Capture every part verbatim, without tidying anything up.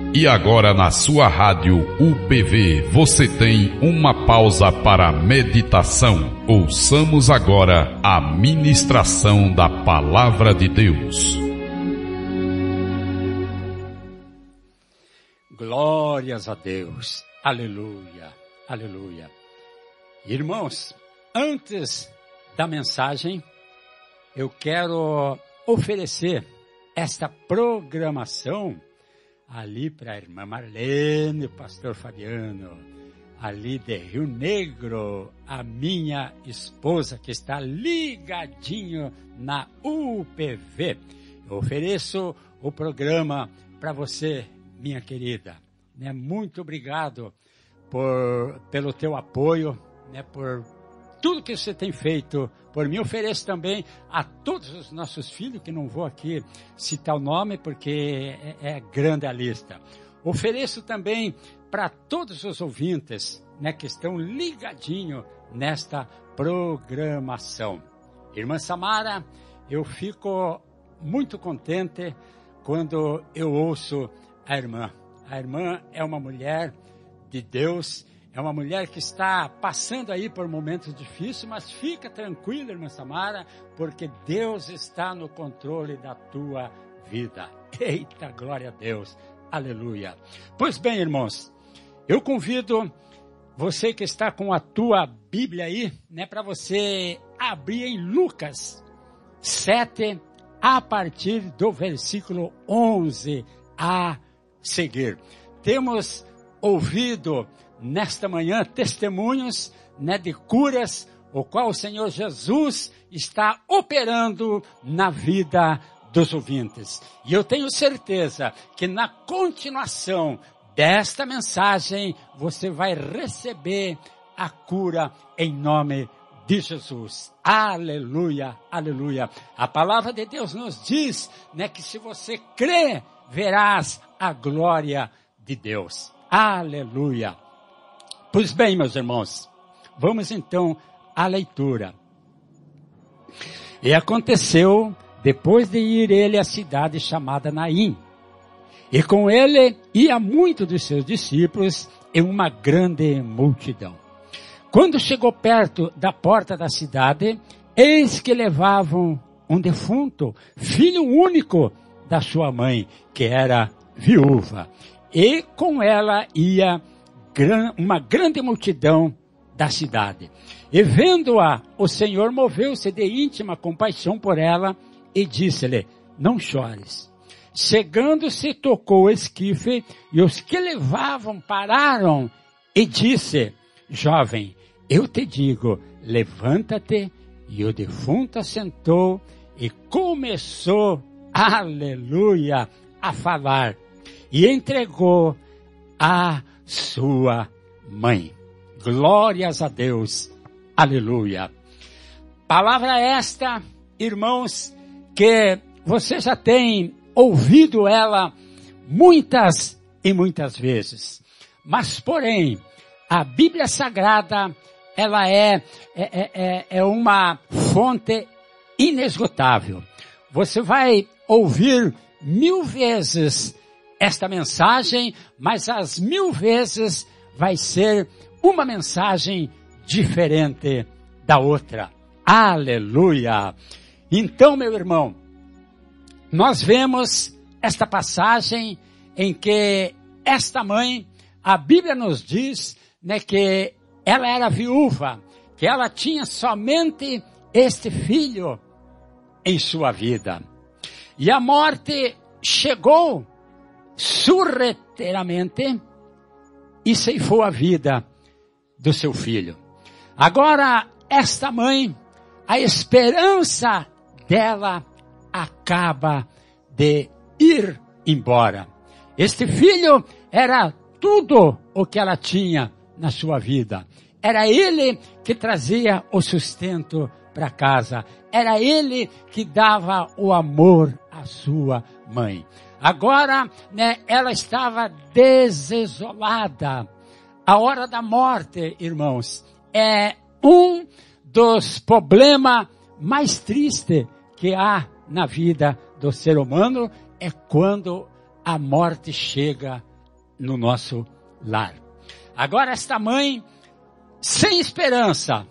E agora na sua rádio U P V você tem uma pausa para meditação. Ouçamos agora a ministração da Palavra de Deus. Glórias a Deus. Aleluia, aleluia. Irmãos, antes da mensagem, eu quero oferecer esta programação ali para a irmã Marlene, o pastor Fabiano, ali de Rio Negro, a minha esposa que está ligadinho na U P V. Eu ofereço o programa para você, minha querida. Né? Muito obrigado por, pelo teu apoio, né? Por tudo que você tem feito por mim. Ofereço também a todos os nossos filhos, que não vou aqui citar o nome porque é, é grande a lista. Ofereço também para todos os ouvintes, né, que estão ligadinhos nesta programação. Irmã Samara, eu fico muito contente quando eu ouço a irmã. A irmã é uma mulher de Deus. É uma mulher que está passando aí por momentos difíceis, mas fica tranquila, irmã Samara, porque Deus está no controle da tua vida. Eita, glória a Deus. Aleluia. Pois bem, irmãos, eu convido você que está com a tua Bíblia aí, né, para você abrir em Lucas sete, a partir do versículo onze a seguir. Temos ouvido nesta manhã testemunhos, né, de curas, o qual o Senhor Jesus está operando na vida dos ouvintes. E eu tenho certeza que na continuação desta mensagem você vai receber a cura em nome de Jesus. Aleluia, aleluia. A palavra de Deus nos diz, né, que se você crê, verás a glória de Deus. Aleluia. Pois bem, meus irmãos, vamos então à leitura. E aconteceu, depois de ir ele à cidade chamada Naim, e com ele ia muito dos seus discípulos e uma grande multidão. Quando chegou perto da porta da cidade, eis que levavam um defunto, filho único da sua mãe, que era viúva, e com ela ia uma grande multidão da cidade. E vendo-a, o Senhor moveu-se de íntima compaixão por ela e disse-lhe: não chores. Chegando-se, tocou o esquife, e os que levavam pararam e disse: jovem, eu te digo, levanta-te. E o defunto assentou e começou, aleluia, a falar. E entregou a sua mãe. Glórias a Deus. Aleluia. Palavra esta, irmãos, que você já tem ouvido ela muitas e muitas vezes. Mas, porém, a Bíblia Sagrada, ela é, é, é, é uma fonte inesgotável. Você vai ouvir mil vezes esta mensagem, mas as mil vezes vai ser uma mensagem diferente da outra. Aleluia! Então, meu irmão, nós vemos esta passagem em que esta mãe, a Bíblia nos diz, né, que ela era viúva, que ela tinha somente este filho em sua vida. E a morte chegou surreteiramente e ceifou a vida do seu filho. Agora, esta mãe, a esperança dela acaba de ir embora. Este filho era tudo o que ela tinha na sua vida. Era ele que trazia o sustento para casa. Era ele que dava o amor à sua mãe. Agora, né, ela estava desolada. A hora da morte, irmãos, é um dos problemas mais tristes que há na vida do ser humano, é quando a morte chega no nosso lar. Agora esta mãe, sem esperança,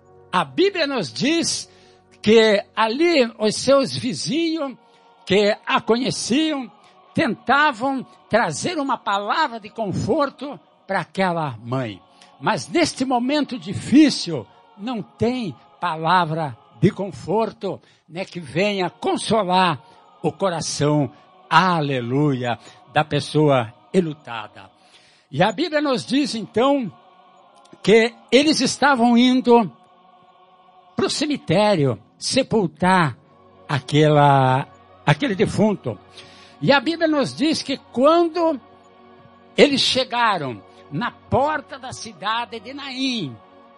a Bíblia nos diz que ali os seus vizinhos que a conheciam, tentavam trazer uma palavra de conforto para aquela mãe. Mas neste momento difícil, não tem palavra de conforto, né, que venha consolar o coração, aleluia, da pessoa enlutada. E a Bíblia nos diz então que eles estavam indo para o cemitério sepultar aquela, aquele defunto. E a Bíblia nos diz que quando eles chegaram na porta da cidade de Naim,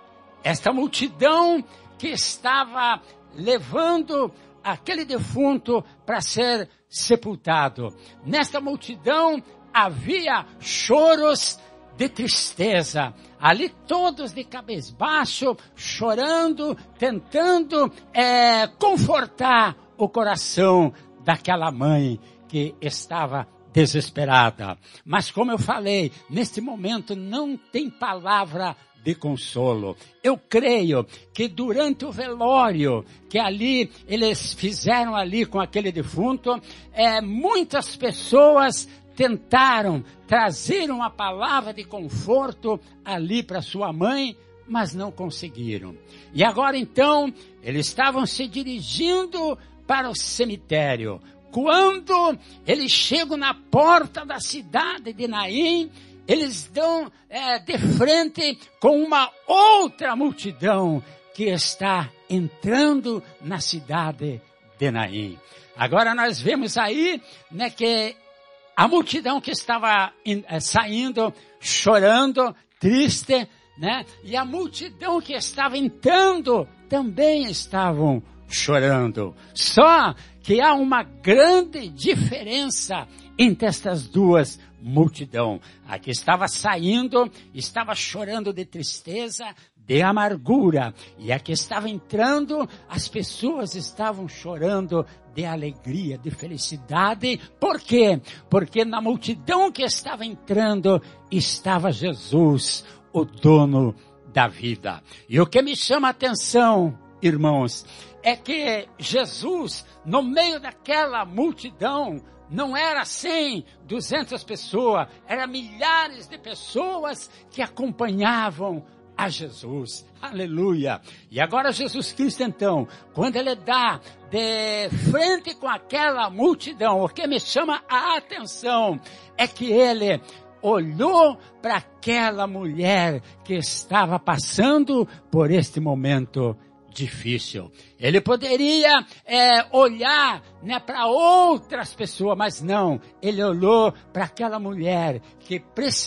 esta multidão que estava levando aquele defunto para ser sepultado, nesta multidão havia choros de tristeza, ali todos de cabisbaixo, chorando, tentando é, confortar o coração daquela mãe que estava desesperada. Mas como eu falei, neste momento não tem palavra de consolo. Eu creio que durante o velório que ali eles fizeram ali com aquele defunto, é, muitas pessoas tentaram trazer uma palavra de conforto ali para sua mãe, mas não conseguiram. E agora então, eles estavam se dirigindo para o cemitério. Quando eles chegam na porta da cidade de Naim, eles dão é, de frente com uma outra multidão que está entrando na cidade de Naim. Agora nós vemos aí, né, que a multidão que estava in, é, saindo, chorando, triste, né, e a multidão que estava entrando também estavam chorando. Só que há uma grande diferença entre estas duas multidões. A que estava saindo, estava chorando de tristeza, de amargura. E a que estava entrando, as pessoas estavam chorando de alegria, de felicidade. Por quê? Porque na multidão que estava entrando, estava Jesus, o dono da vida. E o que me chama a atenção, irmãos, é que Jesus, no meio daquela multidão, não era cem, duzentas pessoas, era milhares de pessoas que acompanhavam a Jesus. Aleluia! E agora Jesus Cristo então, quando ele dá de frente com aquela multidão, o que me chama a atenção é que ele olhou para aquela mulher que estava passando por este momento difícil. Ele poderia é, olhar, né, para outras pessoas, mas não. Ele olhou para aquela mulher que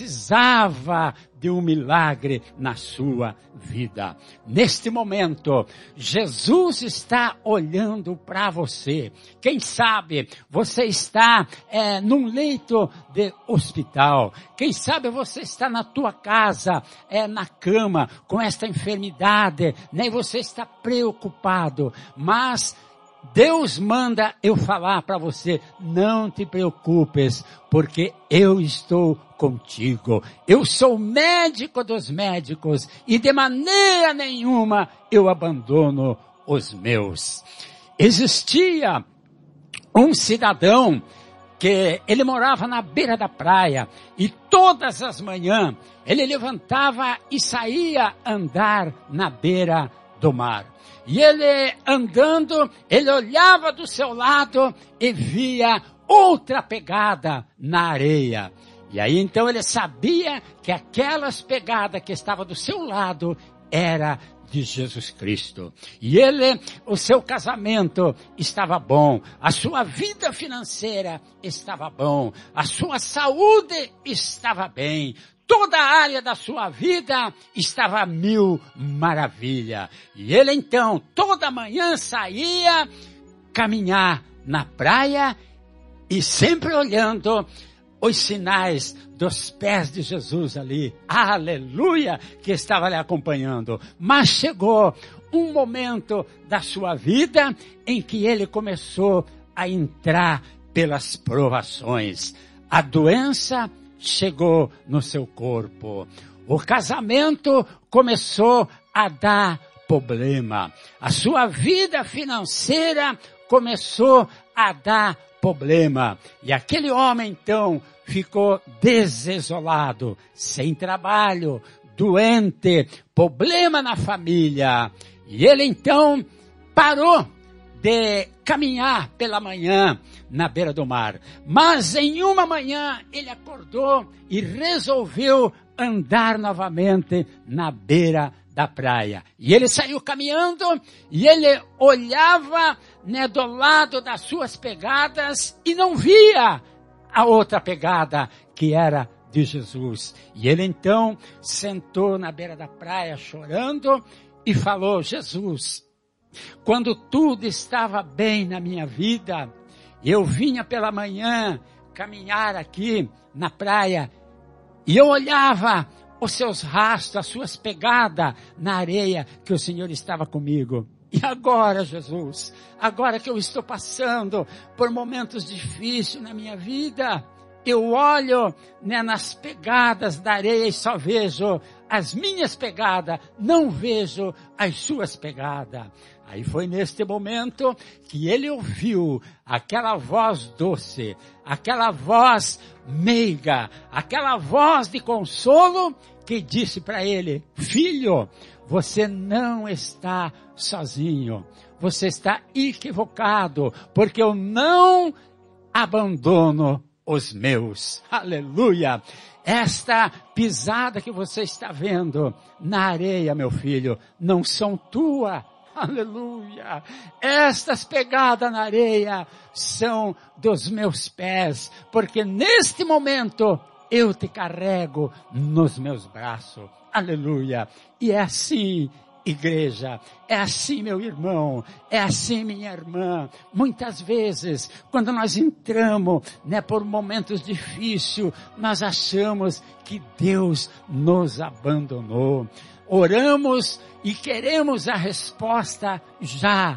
precisava de um milagre na sua vida. Neste momento, Jesus está olhando para você. Quem sabe você está é, num leito de hospital. Quem sabe você está na tua casa, é, na cama, com esta enfermidade, né, e você está preocupado. Mas Deus manda eu falar para você, não te preocupes, porque eu estou contigo. Eu sou o médico dos médicos e de maneira nenhuma eu abandono os meus. Existia um cidadão que ele morava na beira da praia e todas as manhãs ele levantava e saía andar na beira do mar. E ele andando, ele olhava do seu lado e via outra pegada na areia. E aí então ele sabia que aquelas pegadas que estavam do seu lado era de Jesus Cristo. E ele, o seu casamento estava bom, a sua vida financeira estava bom, a sua saúde estava bem. Toda a área da sua vida estava a mil maravilha. E ele então, toda manhã saía caminhar na praia e sempre olhando os sinais dos pés de Jesus ali. Aleluia! Que estava ali acompanhando. Mas chegou um momento da sua vida em que ele começou a entrar pelas provações. A doença chegou no seu corpo. O casamento começou a dar problema. A sua vida financeira começou a dar problema. E aquele homem, então, ficou desolado, sem trabalho, doente, problema na família. E ele, então, parou de caminhar pela manhã na beira do mar. Mas em uma manhã ele acordou e resolveu andar novamente na beira da praia. E ele saiu caminhando e ele olhava, né, do lado das suas pegadas e não via a outra pegada que era de Jesus. E ele então sentou na beira da praia chorando e falou: Jesus, quando tudo estava bem na minha vida, eu vinha pela manhã caminhar aqui na praia e eu olhava os seus rastros, as suas pegadas na areia que o Senhor estava comigo. E agora, Jesus, agora que eu estou passando por momentos difíceis na minha vida, eu olho, né, nas pegadas da areia e só vejo as minhas pegadas, não vejo as suas pegadas. Aí foi neste momento que ele ouviu aquela voz doce, aquela voz meiga, aquela voz de consolo que disse para ele: filho, você não está sozinho, você está equivocado, porque eu não abandono os meus. Aleluia! Esta pisada que você está vendo na areia, meu filho, não são tua. Aleluia! Estas pegadas na areia são dos meus pés, porque neste momento eu te carrego nos meus braços. Aleluia! E é assim, igreja, é assim, meu irmão, é assim, minha irmã. Muitas vezes, quando nós entramos, né, por momentos difíceis, nós achamos que Deus nos abandonou. Oramos e queremos a resposta já,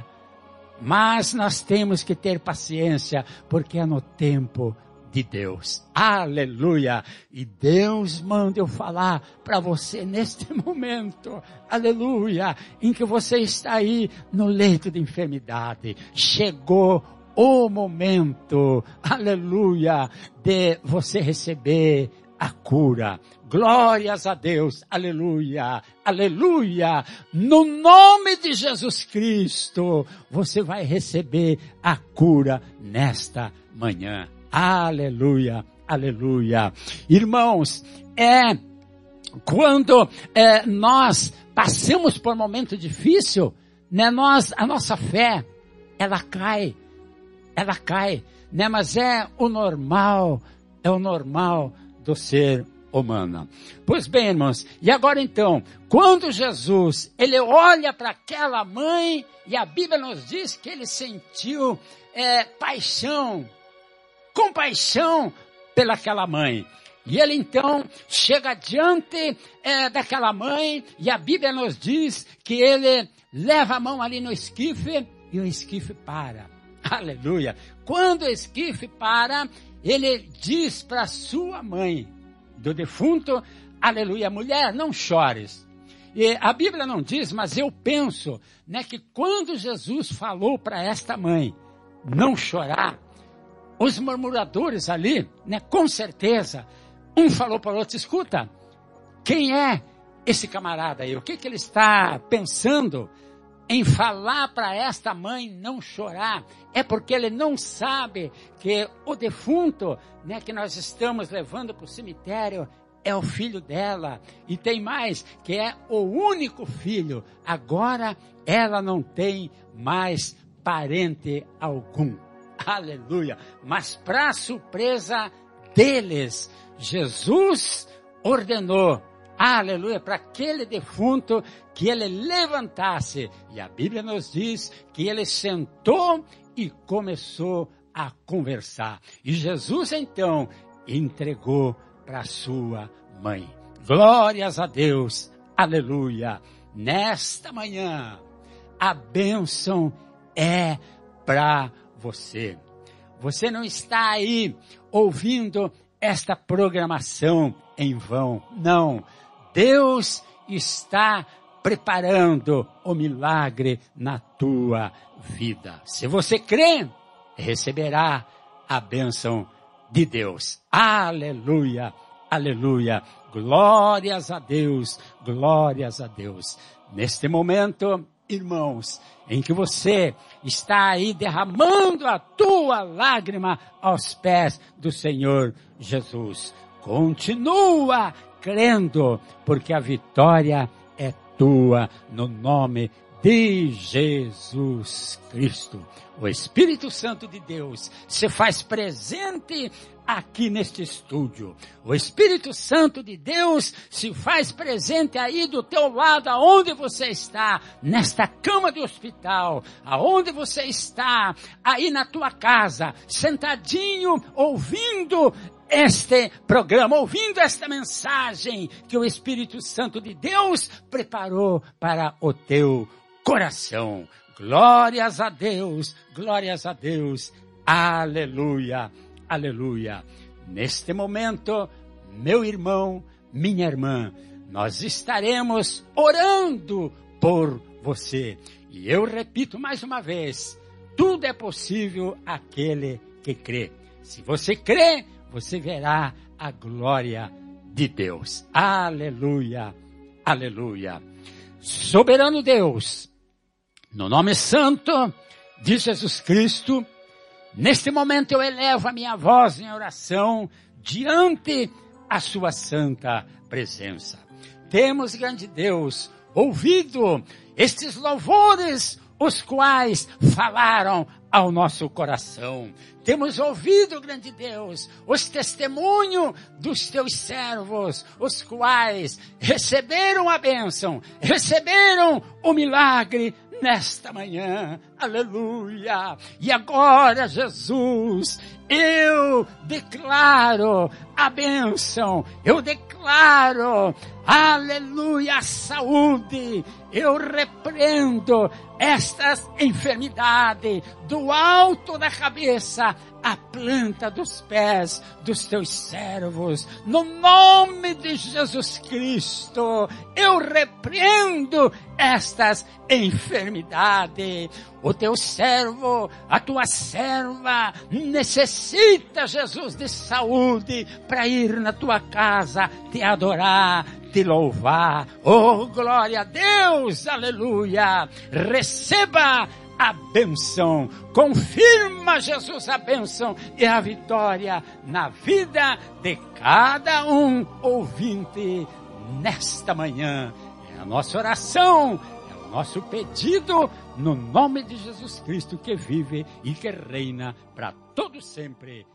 mas nós temos que ter paciência, porque é no tempo de Deus. Aleluia! E Deus manda eu falar para você neste momento, aleluia, em que você está aí no leito de enfermidade. Chegou o momento, aleluia, de você receber a cura. Glórias a Deus, aleluia, aleluia. No nome de Jesus Cristo, você vai receber a cura nesta manhã. Aleluia, aleluia. Irmãos, é quando é, nós passamos por um momento difícil, né, nós, a nossa fé, ela cai, ela cai, né, mas é o normal, é o normal do ser humano. Pois bem, irmãos, e agora então, quando Jesus, ele olha para aquela mãe, e a Bíblia nos diz que ele sentiu é, paixão, compaixão pelaquela mãe. E ele então chega diante é, daquela mãe, e a Bíblia nos diz que ele leva a mão ali no esquife, e o esquife para. Aleluia! Quando o esquife para, ele diz para sua mãe do defunto: aleluia, mulher, não chores. E a Bíblia não diz, mas eu penso, né, que quando Jesus falou para esta mãe não chorar, os murmuradores ali, né, com certeza, um falou para o outro: escuta, quem é esse camarada aí? O que que ele está pensando em falar para esta mãe não chorar? É porque ele não sabe que o defunto, né, que nós estamos levando para o cemitério é o filho dela. E tem mais, que é o único filho. Agora ela não tem mais parente algum. Aleluia! Mas para surpresa deles, Jesus ordenou, aleluia, para aquele defunto que ele levantasse. E a Bíblia nos diz que ele sentou e começou a conversar. E Jesus então entregou para sua mãe. Glórias a Deus, aleluia. Nesta manhã, a bênção é para você. Você não está aí ouvindo esta programação em vão. Não, Deus está preparando o milagre na tua vida. Se você crê, receberá a bênção de Deus. Aleluia, aleluia. Glórias a Deus, glórias a Deus. Neste momento, irmãos, em que você está aí derramando a tua lágrima aos pés do Senhor Jesus. Continua crendo, porque a vitória é tua no nome de Jesus Cristo. O Espírito Santo de Deus se faz presente aqui neste estúdio. O Espírito Santo de Deus se faz presente aí do teu lado, aonde você está, nesta cama de hospital, aonde você está, aí na tua casa, sentadinho, ouvindo este programa, ouvindo esta mensagem que o Espírito Santo de Deus preparou para o teu coração. Glórias a Deus, glórias a Deus, aleluia, aleluia. Neste momento, meu irmão, minha irmã, nós estaremos orando por você. E eu repito mais uma vez, tudo é possível àquele que crê. Se você crê, você verá a glória de Deus. Aleluia, aleluia. Soberano Deus, no nome santo de Jesus Cristo, neste momento eu elevo a minha voz em oração diante a sua santa presença. Temos, grande Deus, ouvido estes louvores, os quais falaram ao nosso coração. Temos ouvido, grande Deus, os testemunhos dos teus servos, os quais receberam a bênção, receberam o milagre nesta manhã. Aleluia! E agora, Jesus, eu declaro a bênção, eu declaro, aleluia, a saúde. Eu repreendo estas enfermidades do alto da cabeça à planta dos pés dos teus servos. No nome de Jesus Cristo, eu repreendo estas enfermidades. O teu servo, a tua serva necessita, Jesus, de saúde para ir na tua casa te adorar, te louvar. Oh, glória a Deus, aleluia. Receba a bênção, confirma, Jesus, a bênção e a vitória na vida de cada um ouvinte nesta manhã. É a nossa oração, é o nosso pedido, no nome de Jesus Cristo, que vive e que reina para todo sempre.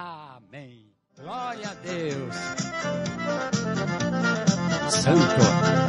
Amém. Glória a Deus. Santo.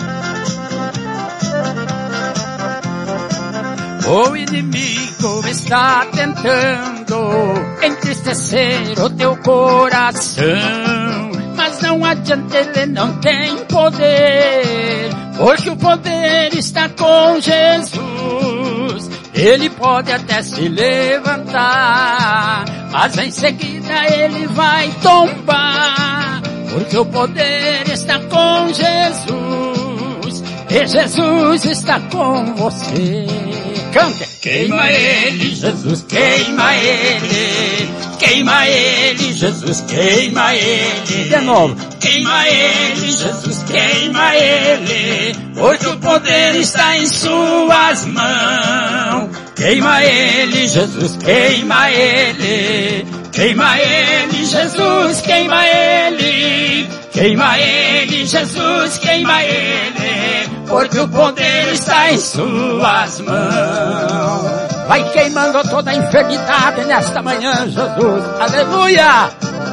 O inimigo está tentando entristecer o teu coração, mas não adianta, ele não tem poder, porque o poder está com Jesus. Ele pode até se levantar, mas em seguida ele vai tombar, porque o poder está com Jesus, e Jesus está com você. Canta! Queima ele, Jesus, queima ele, queima ele, Jesus, queima ele. De novo. Queima ele, Jesus, queima ele, porque o poder está em suas mãos. Queima ele, Jesus, queima ele, queima ele, Jesus, queima ele, queima ele, Jesus, queima ele, porque o poder está em suas mãos. Vai queimando toda a enfermidade nesta manhã, Jesus. Aleluia!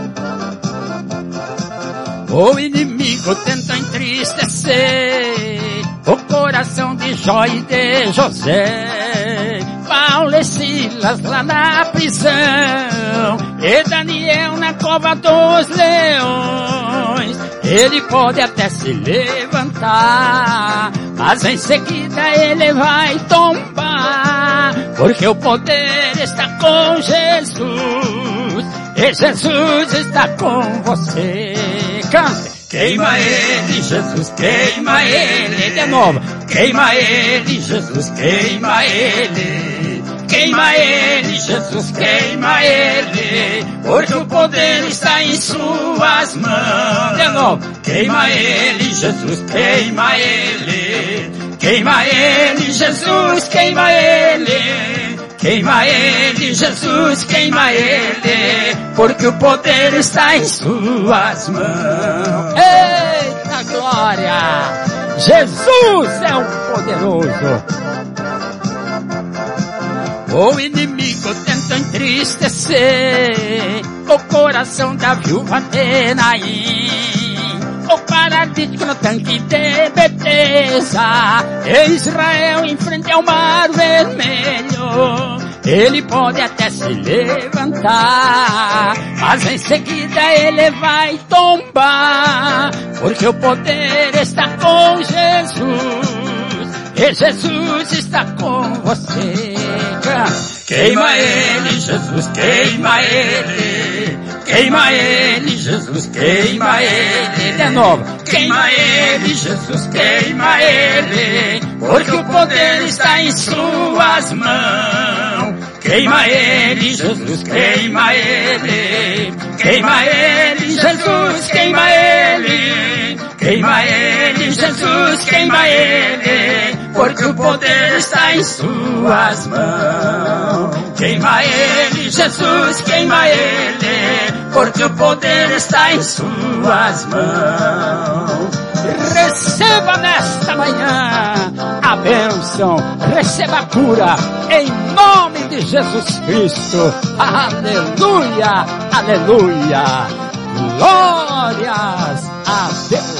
O inimigo tenta entristecer o coração de Jó e de José, Paulo e Silas lá na prisão, e Daniel na cova dos leões. Ele pode até se levantar, mas em seguida ele vai tombar, porque o poder está com Jesus, e Jesus está com você. Cante. Queima ele, Jesus, queima ele. De novo. Queima ele, Jesus, queima ele. Queima ele, Jesus, queima ele. Porque o poder está em suas mãos. De novo. Queima ele, Jesus, queima ele. Queima ele, Jesus, queima ele. Queima ele, Jesus, queima ele, porque o poder está em suas mãos. Eita glória! Jesus é o poderoso. O inimigo tenta entristecer o coração da viúva de Naim, o paralítico no tanque de Betesda. Israel em frente ao mar vermelho. Ele pode até se levantar, mas em seguida ele vai tombar, porque o poder está com Jesus, e Jesus está com você. Queima ele, Jesus, queima ele. Queima ele, Jesus, queima ele. De novo. Queima ele, Jesus, queima ele, porque o poder está em suas mãos. Queima ele, Jesus, queima ele. Queima ele, Jesus, queima ele. Queima ele, Jesus, queima ele, porque o poder está em suas mãos. Queima ele, Jesus, queima ele, porque o poder está em suas mãos. Receba nesta manhã a bênção, receba a cura, em nome de Jesus Cristo. Aleluia, aleluia, glórias a Deus.